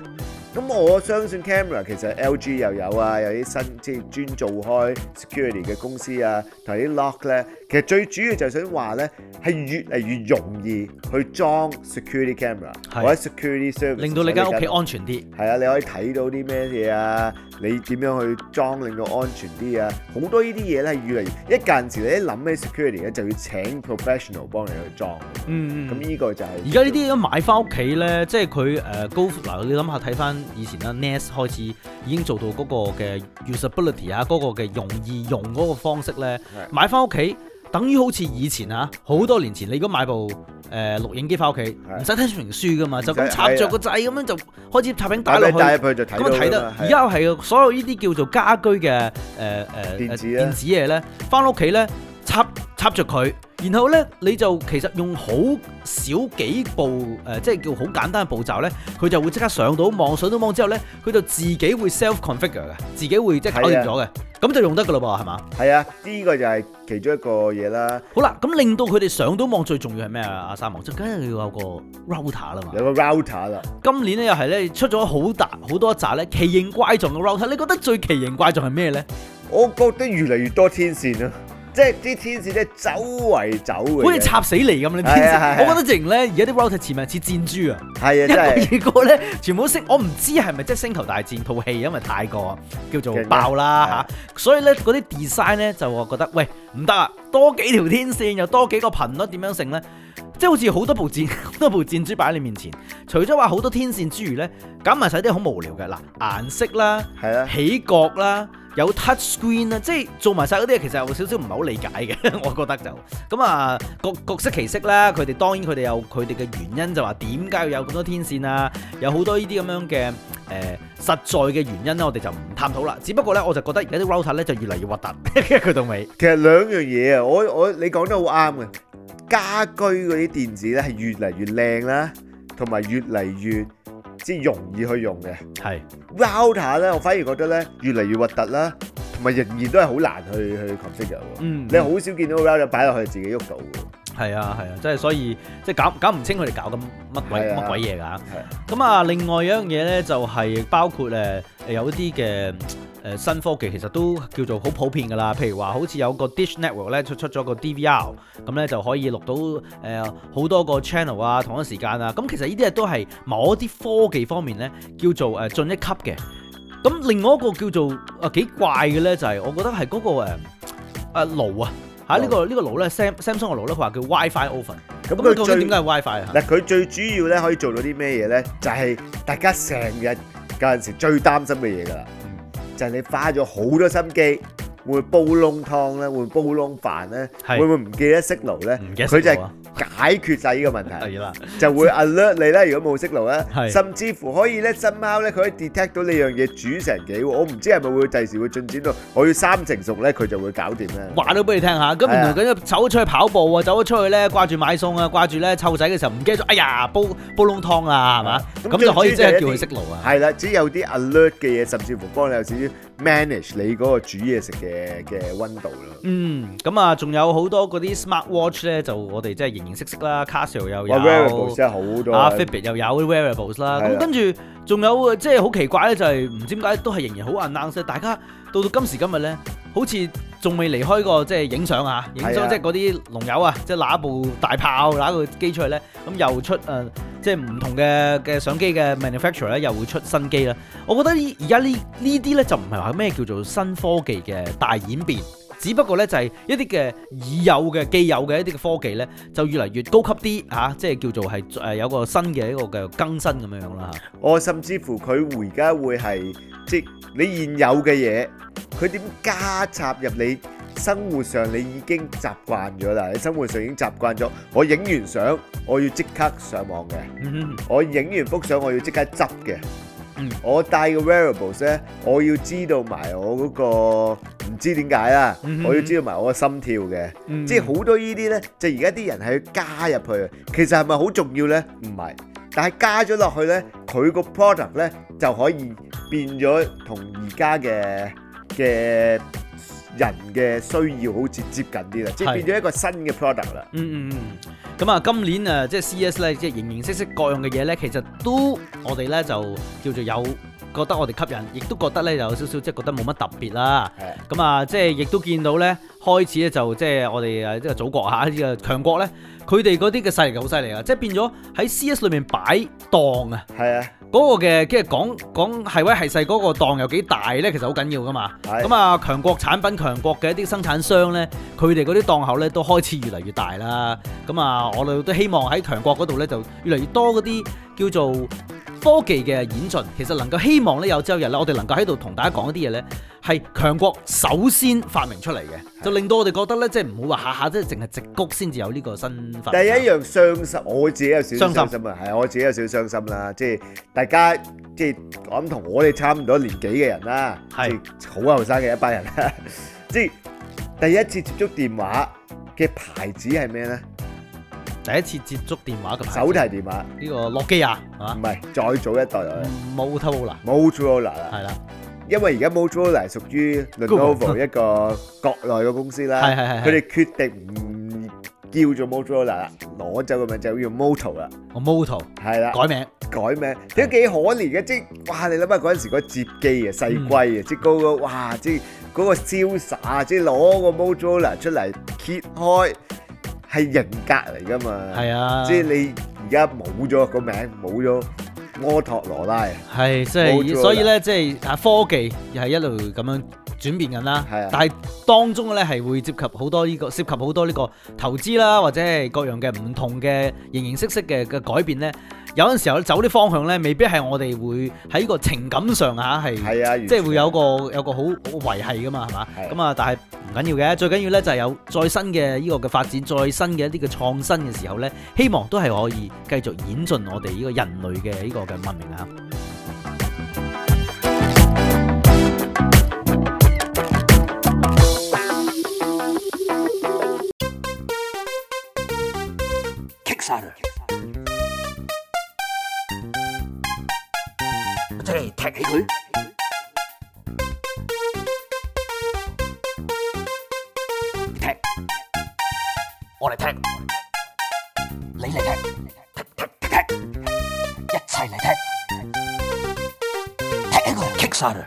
[SPEAKER 2] 咁我相信 camera 其實 L G 又有啊，有啲新即係專做開 security 嘅公司啊，同埋啲 lock 咧，其實最主要就係想話咧，係越嚟越容易去裝 security camera 或者 security service，
[SPEAKER 1] 令到你間屋企安全啲。
[SPEAKER 2] 係啊，你可以睇到啲咩嘢啊，你點樣去裝令到安全啲啊，好多呢啲嘢咧係越嚟越一間時你一諗起 security 咧就要請 professional 幫你去裝。嗯嗯。咁呢個就係
[SPEAKER 1] 而家呢啲咁買翻屋企咧，即係佢誒高嗱，你諗下睇翻以前啦 Nest 開始已經做到嗰個嘅 usability 啊，嗰個嘅容易用嗰個方式咧，買翻屋企等於好似以前啊，好多年前你如果買部誒、呃、錄影機翻屋企，唔使睇說明書噶嘛，就咁插着個掣咁樣就開始插餅打落去，咁樣睇得。而家係所有呢啲叫做家居嘅誒誒電子電子嘢咧，翻屋企咧插插著佢。然後咧，你就其實用好少幾步誒、呃，即係叫好簡單嘅步驟咧，佢就會即刻上到網，上到網之後咧，佢就自己會 self configure 嘅，自己會即係搞掂咗嘅，咁就用得噶咯噃，係嘛？係
[SPEAKER 2] 啊，呢、這個就係其中一個嘢啦。
[SPEAKER 1] 好啦，咁令到佢哋上到網最重要係咩啊？阿三毛就梗係要有個 router 啦嘛。
[SPEAKER 2] 有個 router 啦。
[SPEAKER 1] 今年咧又係咧出咗好大好多集咧奇形怪狀嘅 router，你覺得最奇形怪狀係咩咧？
[SPEAKER 2] 我覺得越嚟越多天線啦。即係啲天線咧周圍走嘅，
[SPEAKER 1] 好似插死嚟咁。你天線，啊啊、我覺得直情咧而家啲 router 似咪似箭豬啊？係啊，真係一個二個咧，全部星，我唔知係咪即係星球大戰套戲，因為太過叫做爆啦嚇，啊、所以咧嗰啲 design 咧就我覺得喂唔得啊，多幾條天線又多幾個頻率點樣成咧？即係好似好多部箭好多部箭豬擺喺你面前，除咗話好多天線之餘咧，揀埋晒啲好無聊嘅嗱顏色啦，係啊，起角啦。有 touch screen 啦，即係做埋晒嗰啲嘢，其實有少少唔係好理解嘅，我覺得就咁啊，各各色其色啦。佢哋當然佢哋有佢哋嘅原因，就話點解要有咁多天線啊？有好多呢啲咁樣嘅誒、呃、實在嘅原因咧，我哋就唔探討啦。只不過咧，我就覺得而家啲 router 咧就越嚟越核突，佢到尾。
[SPEAKER 2] 其實兩樣嘢啊，我我你講得好啱嘅，家居嗰啲電子咧係越嚟越靚啦，同埋越嚟越。即係容易去用嘅，係 router 咧，我反而覺得咧越嚟越核突啦，同埋仍然都係好難去去 configure 嘅。嗯，你好少見到 router 擺落去自己喐到嘅。係啊係啊，即係所以即係搞搞唔清佢哋搞緊乜鬼乜鬼嘢㗎。咁啊，另外有一樣嘢咧就係包括誒有啲嘅。誒新科技其實都叫做好普遍㗎啦，譬如話好似有個 Dish Network 咧出出咗個 D V R， 咁咧就可以錄到誒好、呃、多個 channel 啊，同一時間啊，咁其實呢啲嘢都係某一啲科技方面咧叫做誒、呃、進一級嘅。咁另外一個叫做啊幾怪嘅咧就係、是、我覺得係嗰、那個誒啊爐啊嚇呢、這個呢、這個爐咧 Sam Samsung 嘅爐咧佢話叫 WiFi oven， 咁佢究竟點解係 WiFi 啊？嗱佢最主要咧可以做到啲咩嘢咧？就係、是、大家成日嗰陣時最擔心嘅嘢㗎啦。就係你花咗好多心機，會唔會煲燶湯咧？會唔會煲燶飯咧？會唔會唔記得熄爐咧？佢就係解決晒呢個問題，就會 alert 你啦。如果冇熄爐咧，甚至乎可以咧，新貓咧，佢可以 detect 到你樣嘢煮成幾喎。我唔知係咪會第時會進展到我要三成熟咧，佢就會搞掂咧。話到俾你聽下，咁原來佢走咗出去跑步啊，走咗出去咧，掛住買餸啊，掛住咧湊仔嘅時候唔記得咗，哎呀煲煲燶湯啊，係嘛？咁就可以即係叫佢熄爐啊。係啦，只係有啲 alert 嘅嘢，甚至乎幫你有少少 manage 你嗰個煮嘢食嘅嘅溫度咯。嗯，咁啊，仲有好多嗰啲 smart watch 咧，就我哋即係形形色色啦 ，Casio 又有 ，wearables 真係好多，啊 Fitbit 又有 wearables 啦。咁跟住仲有即係好奇怪咧，就係唔知點解都係仍然好 announce，大家到到今時今日咧，好似仲未離開過即係影相啊，影相即係嗰啲龍友啊，即係拿一部大炮，拿個機出去咧，咁又出誒、呃、即係唔同嘅嘅相機嘅 manufacturer 咧，又會出新機啦。我覺得而家呢呢啲咧就唔係話咩叫做新科技嘅大演變。只不過咧就係一啲嘅已有嘅既有嘅一啲嘅科技咧，就越嚟越高級啲嚇、啊，即係叫做係誒有個新嘅一個嘅更新咁樣樣啦嚇。我甚至乎佢而家會係即係你現有嘅嘢，佢點加插入你生活上，你已經習慣咗啦。你生活上已經習慣咗，我影完相我要即刻上網嘅，嗯、我影完幅相我要即刻執嘅。嗯、我帶個 wearables 咧，我要知道埋我嗰、嗰個唔知點解啦，嗯、我要知道埋我個心跳嘅，嗯、即係好多呢啲咧，就而家啲人係加入去，其實係咪好重要咧？唔係，但係加咗落去咧，佢個 product 咧就可以變咗同而家嘅嘅人嘅需要好似接近啲啦，即係變咗一個新嘅 product 啦。
[SPEAKER 1] 嗯嗯嗯。咁啊，今年誒即係 C E S 咧，即係形形色色各樣嘅嘢咧，其實都我哋咧就叫做有覺得我哋吸引，亦都覺得咧有少少即係覺得冇乜特別啦。咁啊，即係亦都見到咧，開始咧就即係我哋誒即係祖國嚇呢個強國咧，佢哋嗰啲嘅勢力好犀利啊！即係變咗喺 C E S 裏面擺檔啊。
[SPEAKER 2] 係啊。
[SPEAKER 1] 嗰個嘅即係講講係威係勢嗰個檔有幾大咧，其實好緊要噶嘛。咁啊，強國產品、強國嘅一啲生產商咧，佢哋嗰啲檔口咧都開始越嚟越大啦。咁啊，我哋都希望喺強國嗰度咧就越嚟越多嗰啲叫做科技嘅演進，其實能夠希望咧有朝一日咧，我哋能夠喺度同大家講一啲嘢咧，係強國首先發明出嚟嘅，就令到我哋覺得咧，即係唔會話下下即係淨係矽谷先至有呢個新發明。
[SPEAKER 2] 第一樣傷心，我自己有少少傷心啊，係我自己有少少傷心啦，即係大家即係我諗同我哋差唔多年紀嘅人啦，係好後生嘅一班人啦，即係第一次接觸電話嘅牌子係咩咧？
[SPEAKER 1] 第一次接觸電話嘅
[SPEAKER 2] 手提電話
[SPEAKER 1] 呢個諾基亞係嘛？
[SPEAKER 2] 唔係，再早一代啊
[SPEAKER 1] Motorola。Motorola
[SPEAKER 2] 啦，係啦。因為而家 Motorola 係屬於 Lenovo 一個國內嘅公司啦，佢哋決定唔叫做 Motorola 啦，攞走個名就叫 Moto 啦。
[SPEAKER 1] 哦 Moto
[SPEAKER 2] 係啦，
[SPEAKER 1] 改名
[SPEAKER 2] 改名，都幾可憐嘅，即係哇！你諗下嗰陣時嗰摺機啊，細龜啊，即係嗰個哇，即係嗰個瀟灑，即係攞個 Motorola 出嚟揭開。係型格嚟噶嘛？係啊，即係你而家冇咗個名，冇咗摩托羅拉啊。
[SPEAKER 1] 係，即係所以咧，即係啊科技又係一路咁樣轉變緊啦。係啊，但係當中咧係會涉及好多呢個，涉及好多呢個投資啦，或者係各樣嘅唔同嘅形形色色嘅嘅改變咧。有陣時候走啲方向咧，未必係我哋會喺個情感上嚇係，即係會有個有個好好維繫噶嘛，係嘛？咁啊，但係唔緊要嘅，最緊要咧就係有再新嘅呢個嘅發展，再新嘅一啲嘅創新嘅時候咧，希望都係可以繼續演進我哋呢個人類嘅呢個嘅文明啊！
[SPEAKER 3] 即係踢起佢，踢，我嚟踢，你嚟踢，踢踢踢踢，一齊嚟踢，踢起佢，Kickstarter。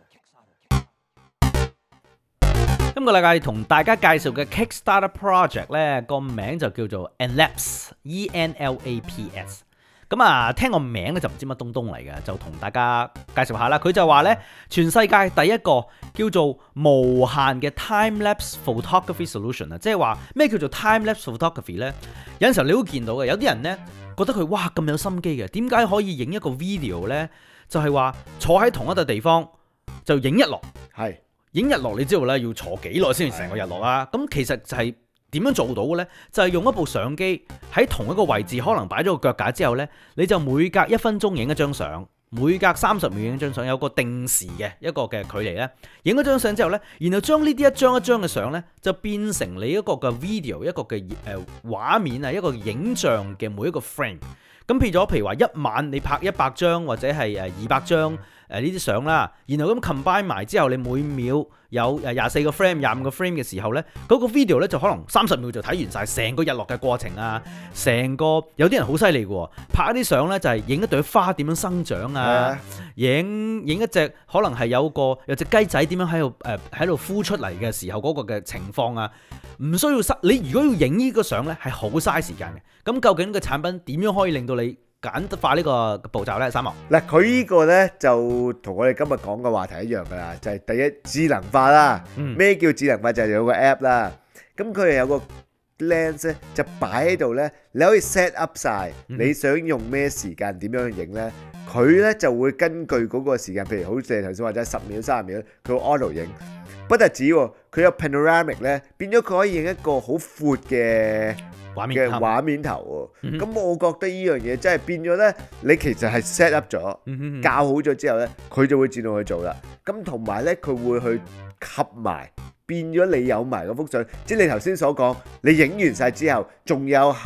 [SPEAKER 1] 今個禮拜同大家介紹嘅 Kickstarter project 咧，個名就叫做 Enlaps，E N L A P S。咁啊，聽個名咧就唔知乜東東嚟嘅，就同大家介紹下啦。佢就話咧，全世界第一個叫做無限嘅 time-lapse photography solution 啊，即係話咩叫做 time-lapse photography 咧？有陣時候你會見到嘅，有啲人咧覺得佢哇咁有心機嘅，點解可以影一個 video 咧？就係話坐喺同一笪地方就影日落，係影日落，你知道咧要坐幾耐先至成個日落啊？咁其實就係點樣做到嘅呢？就係用一部相機喺同一個位置，可能擺咗個腳架之後呢，你就每隔一分鐘影一張相，每隔三十秒影一張相，有個定時嘅一個嘅距離呢。影咗張相之後呢，然後將呢啲一張一張嘅相呢，就變成你一個嘅 video， 一個嘅誒畫面啊，一個影像嘅每一個 frame。咁譬如咗，譬如話一晚你拍一百張或者係誒二百張誒呢啲相啦，然後咁 combine 埋之後，你每秒有誒廿四個 frame、廿五個 frame 嘅時候咧，嗰個 video 咧就可能三十秒就睇完晒成個日落嘅過程啊，成個有啲人好犀利嘅喎，拍一啲相咧就係影一朵花點樣生長啊，影影一隻可能係有個有隻雞仔點樣喺度誒喺度孵出嚟嘅時候嗰個嘅情況啊，唔需要嘥你如果要影呢個相咧係好嘥時間嘅。咁究竟個產品點樣可以令到你簡化呢個步驟咧？三毛
[SPEAKER 2] 嗱，佢呢個咧就同我哋今日講嘅話題一樣噶啦，就係、是、第一智能化啦。咩、嗯、叫智能化？就係、是、有個 app 啦。咁佢係有個 lens 咧，就擺喺度咧，你可以 set up 晒你想用咩時間點樣去影咧。佢咧就會根據嗰個時間，譬如好似你頭先話齋十秒、三十秒，佢會 auto 影。不特止喎，佢有 panoramic 咧，變咗佢可以影一個好闊嘅畫面嘅畫面頭喎。咁、嗯、我覺得呢樣嘢真係變咗咧，你其實係 set up 咗，嗯、校好咗之後咧，佢就會自動去做啦。咁同埋咧，佢會去吸埋，變咗你有埋嗰幅相，即係你頭先所講，你影完晒之後，仲有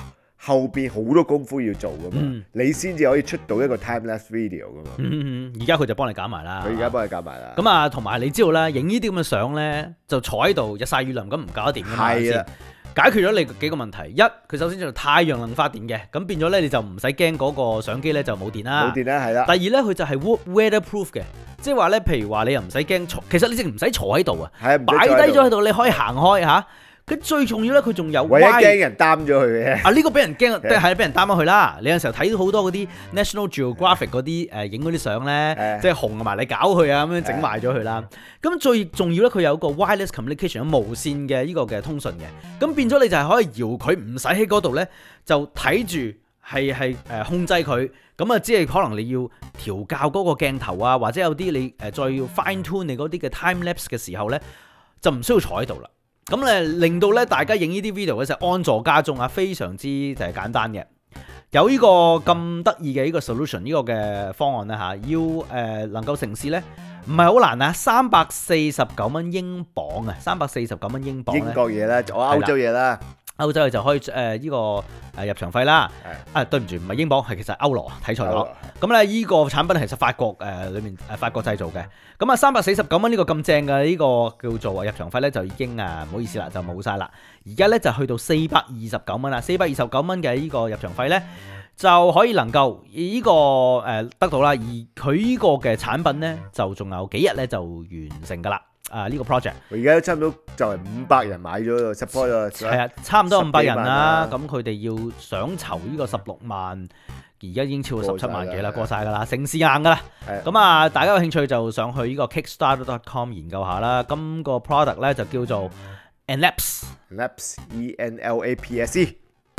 [SPEAKER 2] 後邊好多功夫要做噶嘛，
[SPEAKER 1] 嗯、
[SPEAKER 2] 你先至可以出到一個 time-lapse video 噶嘛。
[SPEAKER 1] 嗯而家佢就幫你搞埋啦。
[SPEAKER 2] 佢而家幫你搞埋啦。
[SPEAKER 1] 咁啊，同埋你知道咧，影呢啲咁嘅相咧，就坐喺度日曬雨淋咁唔搞得掂噶嘛。係啊。解決咗你幾個問題，一佢首先就太陽能發電嘅，咁變咗咧你就唔使驚嗰個相機咧就冇電啦。
[SPEAKER 2] 冇電啦，係啦。
[SPEAKER 1] 第二咧佢就係 weatherproof 嘅，即係話咧，譬如話你又唔使驚坐，其實你淨唔使坐喺度啊，擺低咗喺度你可以行開嚇。佢最重要咧，佢仲有
[SPEAKER 2] 唯一驚人擔咗佢嘅。
[SPEAKER 1] 啊呢、呢個俾人驚，係係俾人擔咗佢啦。你有時候睇到好多嗰啲 National Geographic 嗰啲誒影嗰啲相咧，即係紅埋你搞佢啊咁樣整壞咗佢啦。咁最重要咧，佢有一個 wireless communication 無線嘅呢個嘅通訊嘅，咁變咗你就係可以搖佢，唔使喺嗰度咧就睇住係係誒控制佢。咁啊，只係可能你要調校嗰個鏡頭啊，或者有啲你誒再要 fine tune 你嗰啲嘅 time lapse 嘅時候咧，就唔需要坐喺度啦。咁咧令到咧大家影呢啲 video 嘅時候安坐家中啊，非常之就係簡單嘅。有呢個咁得意嘅呢個 solution 呢個嘅方案咧嚇，要誒、呃、能夠成事咧，唔係好難啊，三百四十九蚊英鎊啊，三百四十九蚊英鎊。英
[SPEAKER 2] 國嘢啦，我歐洲嘢啦。
[SPEAKER 1] 歐洲就可以誒呢、呃這個誒入場費啦，啊對唔住唔係英鎊，係其實歐羅睇錯咗。咁咧呢個產品其實法國誒裏面誒法國製造嘅。咁啊三百四十九蚊呢個咁正嘅呢個叫做入場費咧就已經啊唔好意思啦就冇晒啦。而家咧就去到四百二十九蚊啦，四百二十九蚊嘅呢個入場費咧就可以能夠呢、這個誒、呃、得到啦。而佢呢個嘅產品咧就仲有幾日咧就完成㗎啦。啊！呢、這個 project，
[SPEAKER 2] 而家都差唔多就係五百人買咗 support 咗，
[SPEAKER 1] 係啊，差唔多五百人啦。咁佢哋要想籌呢個十六萬，而家已經超過十七萬幾啦，過晒㗎啦，成事硬㗎啦。咁啊，大家有興趣就上去呢個 kickstarter dot com 研究下啦。今、這個 product 咧就叫做 Enlapse，Enlapse
[SPEAKER 2] E N L A P S E。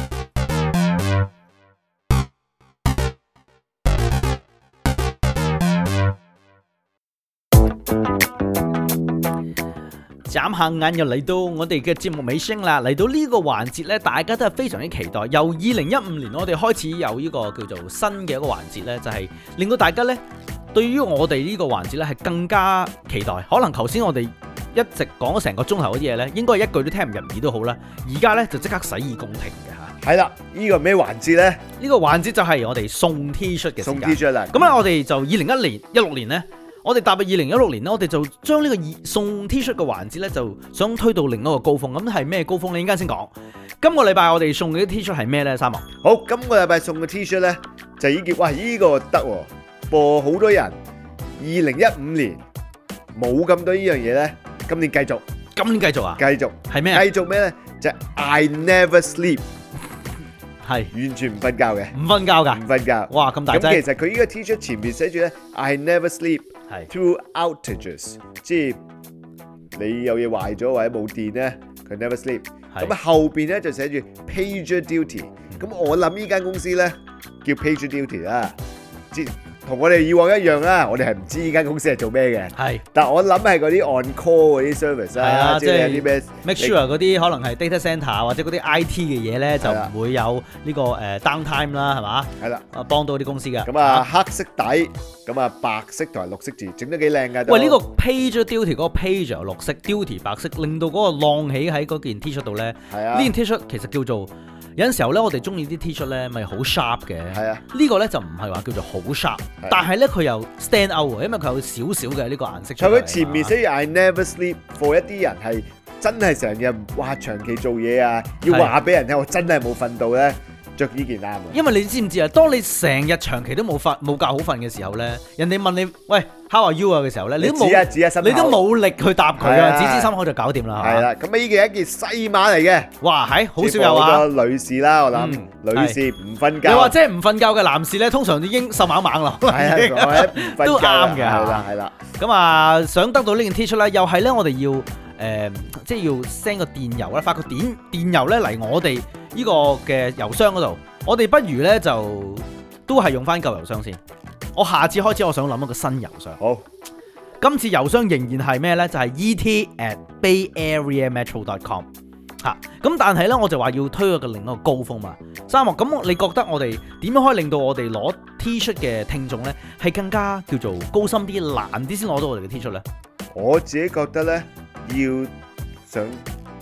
[SPEAKER 1] 眨下眼又嚟到我哋嘅節目尾聲啦，嚟到呢個環節呢，大家都係非常之期待。由二零一五年我哋開始有呢個叫做新嘅一個環節呢，就係令到大家呢對於我哋呢個環節呢係更加期待。可能頭先我哋一直講咗成個鐘頭嗰啲嘢呢，應該係一句都聽唔入耳都好啦。而家呢就即刻洗耳恭聽嘅嚇。
[SPEAKER 2] 係啦，呢個咩環節呢？
[SPEAKER 1] 呢個環節就係我哋送 T 恤嘅時間。
[SPEAKER 2] 送 T 恤啦。
[SPEAKER 1] 咁咧我哋就二零一年一六年呢。我哋踏入二零一六年咧，我哋就將呢個送 T 恤嘅環節咧，就想推到另一個高峰。咁係咩高峰呢？陣間先講。今個禮拜我哋送嘅 T 恤係咩呢？三毛。
[SPEAKER 2] 好，今個禮拜送嘅 T 恤咧就已經哇，呢、這個得喎，播好多人。二零一五年冇咁多呢樣嘢咧，今年繼續。
[SPEAKER 1] 今年繼續啊？
[SPEAKER 2] 繼續。係咩？繼續咩咧？就係、I never sleep。係完全唔瞓覺嘅，
[SPEAKER 1] 唔瞓覺㗎，
[SPEAKER 2] 唔瞓覺。
[SPEAKER 1] 哇，咁大劑！
[SPEAKER 2] 咁其實佢呢個 T 恤前面寫住咧 ，I never sleep through outages，即係你有嘢壞咗或者冇電咧，佢 never sleep。咁啊後邊咧就寫住 Pager Duty。咁我諗呢間公司咧叫 Pager Duty 啦，即同我哋以往一樣啦，我哋係唔知呢間公司係做咩嘅。係，但我諗係嗰啲 on call 嗰啲 service 啦，即係啲咩
[SPEAKER 1] make sure 嗰啲可能係 data centre 或者嗰啲 I T 嘅嘢咧，就唔會有呢個誒 downtime 啦，係嘛？係啦，啊幫到啲公司㗎。
[SPEAKER 2] 咁啊黑色底，咁啊白色同埋綠色字，整得幾靚㗎。
[SPEAKER 1] 喂，呢個 Pager Duty 嗰個 Pager 綠色 ，Duty 白色，令到嗰個浪起喺嗰件 T 恤度咧。係啊，呢件 T 恤其實叫做。有陣時候咧，我哋中意啲 T 恤咧，咪好 sharp 嘅。係啊，呢個咧就唔係話叫做好 sharp，但係咧佢又 stand out 喎，因為佢有少少嘅呢個顏色出嚟。佢前面寫住 I never sleep for 一啲人係真係成日哇長期做嘢啊，要話俾人聽我真係冇瞓到咧，着呢件啱。因為你知唔知啊？當你成日長期都冇瞓冇覺好瞓嘅時候咧，人哋問你喂 How are you 啊嘅時候咧，你都冇你都冇力去答佢啊，指指心口就搞掂啦。係啦，咁呢件係一件西碼嚟嘅。哇，係好少有啊！好多女士啦，我諗女士唔瞓覺，又或者唔瞓覺嘅男士咧，通常已經瘦猛猛啦。係啊，都啱嘅。係啦，係啦。咁啊，想得到呢件 T 恤咧，又係咧，我哋要誒，即係要 send 個電郵啦，發個電電郵咧嚟我哋呢個嘅郵箱嗰度。我哋不如咧就都係用翻舊郵箱先。我下次開始，我想諗一個新郵箱。好，今次郵箱仍然係咩呢？就係、是、E T at Bay Area Metro dot com 嚇。咁但係呢，我就話要推個另一個高峰嘛。三木，咁你覺得我哋點樣可以令到我哋攞 T 恤嘅聽眾呢係更加叫做高深啲、難啲先攞到我哋嘅 T 恤呢？我自己覺得呢，要想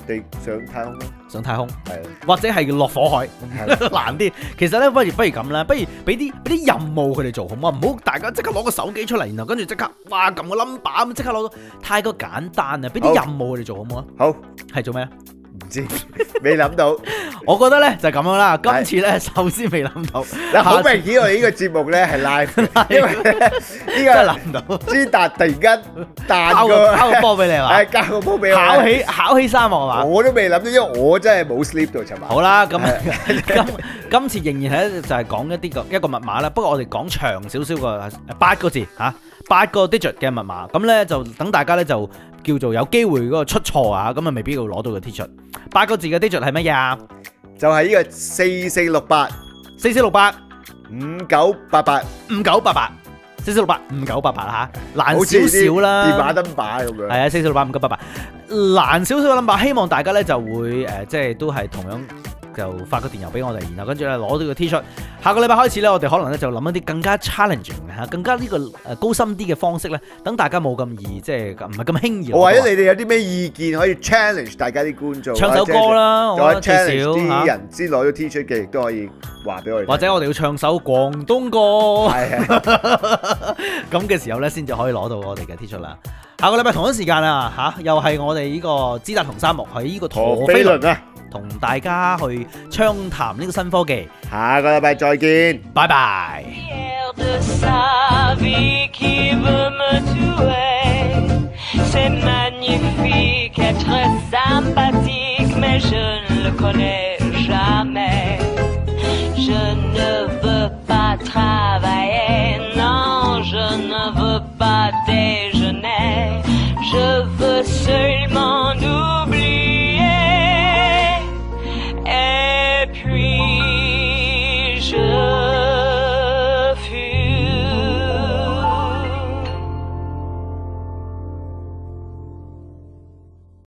[SPEAKER 2] 地上太空咯，
[SPEAKER 1] 上太空
[SPEAKER 2] 係
[SPEAKER 1] 或者係落火海難啲。其實咧，不如不如咁啦，不如俾啲俾啲任務佢哋做好唔好？唔好大家即刻攞個手機出嚟，然後跟住即刻哇撳個 number 咁即刻攞到，太過簡單啊！俾啲任務佢哋做好唔好啊？
[SPEAKER 2] 好，
[SPEAKER 1] 係做咩啊？
[SPEAKER 2] 唔知未諗到。
[SPEAKER 1] 我覺得咧就係咁樣啦。今次咧首先未諗到，
[SPEAKER 2] 嗱好明顯我哋呢個節目咧係 live， 因為呢
[SPEAKER 1] 真係諗唔到。
[SPEAKER 2] 朱達突然間彈
[SPEAKER 1] 交個交個波俾你係嘛？
[SPEAKER 2] 係交個波俾我，
[SPEAKER 1] 考起考起沙漠係嘛？
[SPEAKER 2] 我都未諗到，因為我真係冇 sleep 到尋晚。
[SPEAKER 1] 好啦，咁今今次仍然係就係講一啲個一個密碼啦。不過我哋講長少少個八個字嚇，八個 digit 嘅密碼。咁咧就等大家咧就叫做有機會嗰個出錯啊，咁啊未必要攞到個 digit。八個字嘅 digit 係乜嘢啊？
[SPEAKER 2] 就係呢個四四六八
[SPEAKER 1] 四四六八
[SPEAKER 2] 五九八八
[SPEAKER 1] 五九八八四四六八五九八八嚇，難少少啦。
[SPEAKER 2] 電話 number 咁樣。係
[SPEAKER 1] 啊，四四六八五九八八難少少嘅 number，希望大家咧就會誒、呃，即係都係同樣。就發個電郵俾我哋，然後跟住咧攞到個 T 恤。下個禮拜開始咧，我哋可能咧就諗一啲更加 challenging 嚇，更加呢個誒高深啲嘅方式咧，等大家冇咁易，即係唔係咁輕易。
[SPEAKER 2] 或者你哋有啲咩意見可以 challenge 大家啲觀眾，
[SPEAKER 1] 唱首歌啦，
[SPEAKER 2] 或者 challenge 啲
[SPEAKER 1] 人
[SPEAKER 2] 唔知攞咗 T 恤嘅，亦都可以話俾我哋。
[SPEAKER 1] 或者我哋要唱首廣東歌，係咁嘅時候咧，先至可以攞到我哋嘅 T 恤啦。下個禮拜同一時間啊，嚇又係我哋呢個知達同沙漠喺呢個陀飛輪啊！同大家去暢談呢個新科技，
[SPEAKER 2] 下個禮拜再見，
[SPEAKER 1] 拜拜。
[SPEAKER 4] je